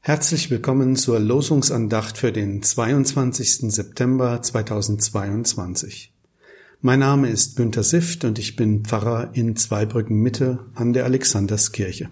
Herzlich willkommen zur Losungsandacht für den 22. September 2022. Mein Name ist Günter Sift und ich bin Pfarrer in Zweibrücken Mitte an der Alexanderskirche.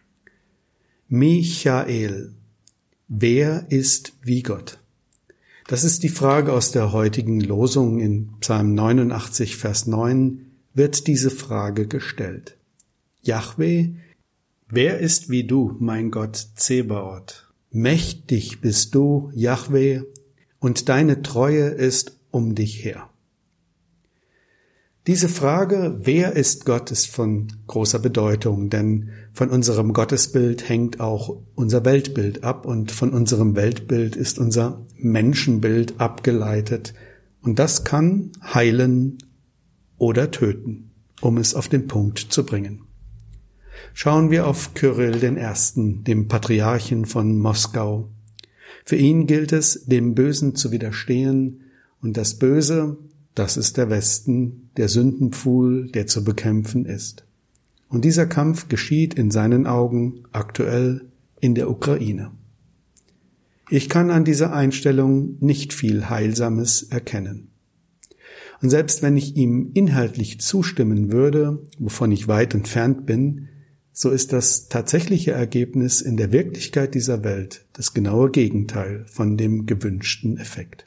Michael, wer ist wie Gott? Das ist die Frage aus der heutigen Losung. In Psalm 89, Vers 9 wird diese Frage gestellt. Jahwe, wer ist wie du, mein Gott Zebaoth? Mächtig bist du, Jahwe, und deine Treue ist um dich her. Diese Frage, wer ist Gott, ist von großer Bedeutung, denn von unserem Gottesbild hängt auch unser Weltbild ab und von unserem Weltbild ist unser Menschenbild abgeleitet und das kann heilen oder töten, um es auf den Punkt zu bringen. Schauen wir auf Kyrill I., dem Patriarchen von Moskau. Für ihn gilt es, dem Bösen zu widerstehen, und das Böse, das ist der Westen, der Sündenpfuhl, der zu bekämpfen ist. Und dieser Kampf geschieht in seinen Augen aktuell in der Ukraine. Ich kann an dieser Einstellung nicht viel Heilsames erkennen. Und selbst wenn ich ihm inhaltlich zustimmen würde, wovon ich weit entfernt bin, so ist das tatsächliche Ergebnis in der Wirklichkeit dieser Welt das genaue Gegenteil von dem gewünschten Effekt.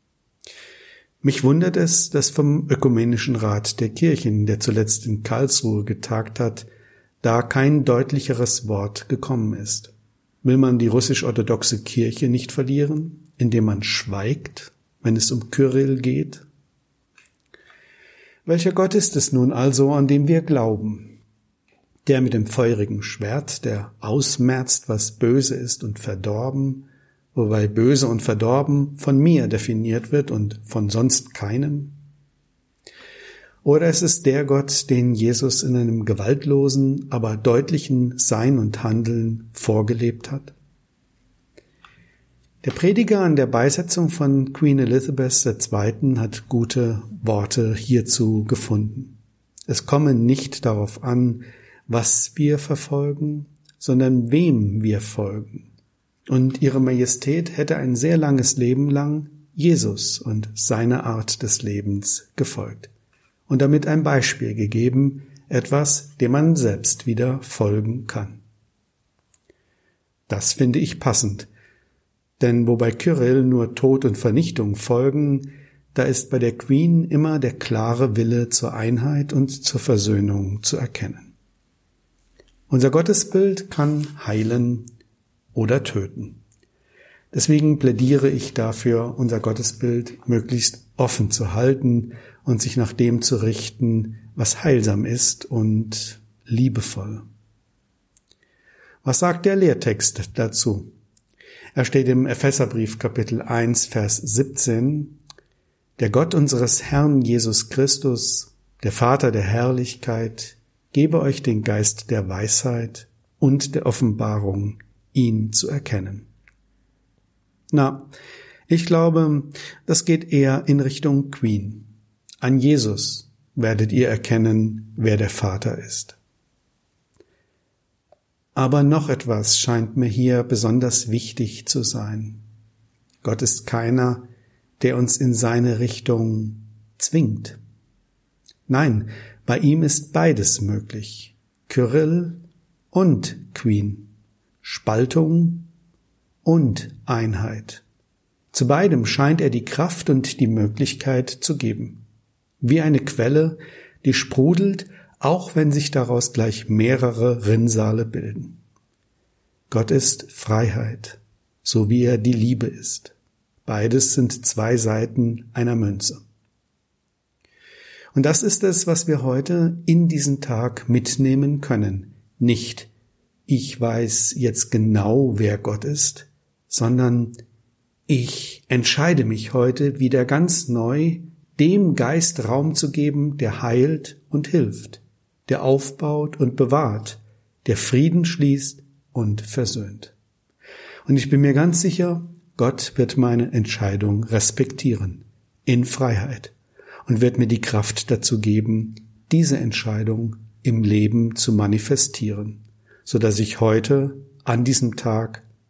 Mich wundert es, dass vom Ökumenischen Rat der Kirchen, der zuletzt in Karlsruhe getagt hat, da kein deutlicheres Wort gekommen ist. Will man die russisch-orthodoxe Kirche nicht verlieren, indem man schweigt, wenn es um Kyrill geht? Welcher Gott ist es nun also, an dem wir glauben? Der mit dem feurigen Schwert, der ausmerzt, was böse ist und verdorben, wobei böse und verdorben von mir definiert wird und von sonst keinem? Oder es ist der Gott, den Jesus in einem gewaltlosen, aber deutlichen Sein und Handeln vorgelebt hat? Der Prediger an der Beisetzung von Queen Elizabeth II. Hat gute Worte hierzu gefunden. Es komme nicht darauf an, was wir verfolgen, sondern wem wir folgen. Und Ihre Majestät hätte ein sehr langes Leben lang Jesus und seiner Art des Lebens gefolgt und damit ein Beispiel gegeben, etwas, dem man selbst wieder folgen kann. Das finde ich passend, denn wo bei Kyrill nur Tod und Vernichtung folgen, da ist bei der Queen immer der klare Wille zur Einheit und zur Versöhnung zu erkennen. Unser Gottesbild kann heilen oder töten. Deswegen plädiere ich dafür, unser Gottesbild möglichst offen zu halten und sich nach dem zu richten, was heilsam ist und liebevoll. Was sagt der Lehrtext dazu? Er steht im Epheserbrief Kapitel 1, Vers 17. Der Gott unseres Herrn Jesus Christus, der Vater der Herrlichkeit, gebe euch den Geist der Weisheit und der Offenbarung, ihn zu erkennen. Ich glaube, das geht eher in Richtung Queen. An Jesus werdet ihr erkennen, wer der Vater ist. Aber noch etwas scheint mir hier besonders wichtig zu sein. Gott ist keiner, der uns in seine Richtung zwingt. Nein, bei ihm ist beides möglich. Kyrill und Queen. Spaltung und Einheit. Zu beidem scheint er die Kraft und die Möglichkeit zu geben. Wie eine Quelle, die sprudelt, auch wenn sich daraus gleich mehrere Rinnsale bilden. Gott ist Freiheit, so wie er die Liebe ist. Beides sind zwei Seiten einer Münze. Und das ist es, was wir heute in diesen Tag mitnehmen können. Nicht, ich weiß jetzt genau, wer Gott ist, sondern ich entscheide mich heute wieder ganz neu, dem Geist Raum zu geben, der heilt und hilft, der aufbaut und bewahrt, der Frieden schließt und versöhnt. Und ich bin mir ganz sicher, Gott wird meine Entscheidung respektieren, in Freiheit. Und wird mir die Kraft dazu geben, diese Entscheidung im Leben zu manifestieren, so dass ich heute an diesem Tag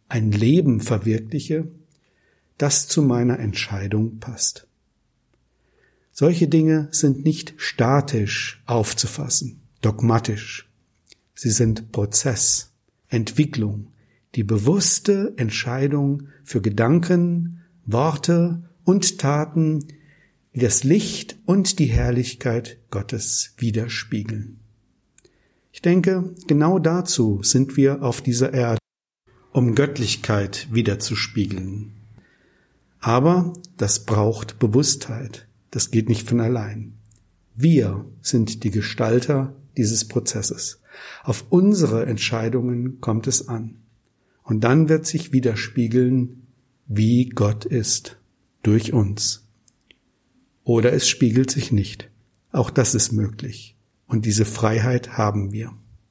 ein Leben verwirkliche, das zu meiner Entscheidung passt. Solche Dinge sind nicht statisch aufzufassen, dogmatisch. Sie sind Prozess, Entwicklung, die bewusste Entscheidung für Gedanken, Worte und Taten, die das Licht und die Herrlichkeit Gottes widerspiegeln. Ich denke, genau dazu sind wir auf dieser Erde, um Göttlichkeit widerzuspiegeln. Aber das braucht Bewusstheit. Das geht nicht von allein. Wir sind die Gestalter dieses Prozesses. Auf unsere Entscheidungen kommt es an. Und dann wird sich widerspiegeln, wie Gott ist, durch uns. Oder es spiegelt sich nicht. Auch das ist möglich. Und diese Freiheit haben wir.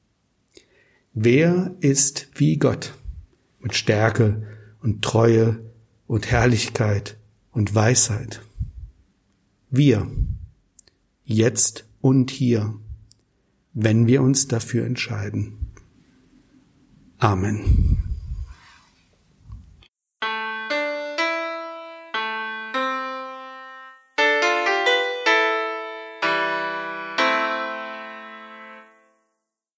Wer ist wie Gott? Mit Stärke und Treue und Herrlichkeit und Weisheit. Wir. Jetzt und hier. Wenn wir uns dafür entscheiden. Amen.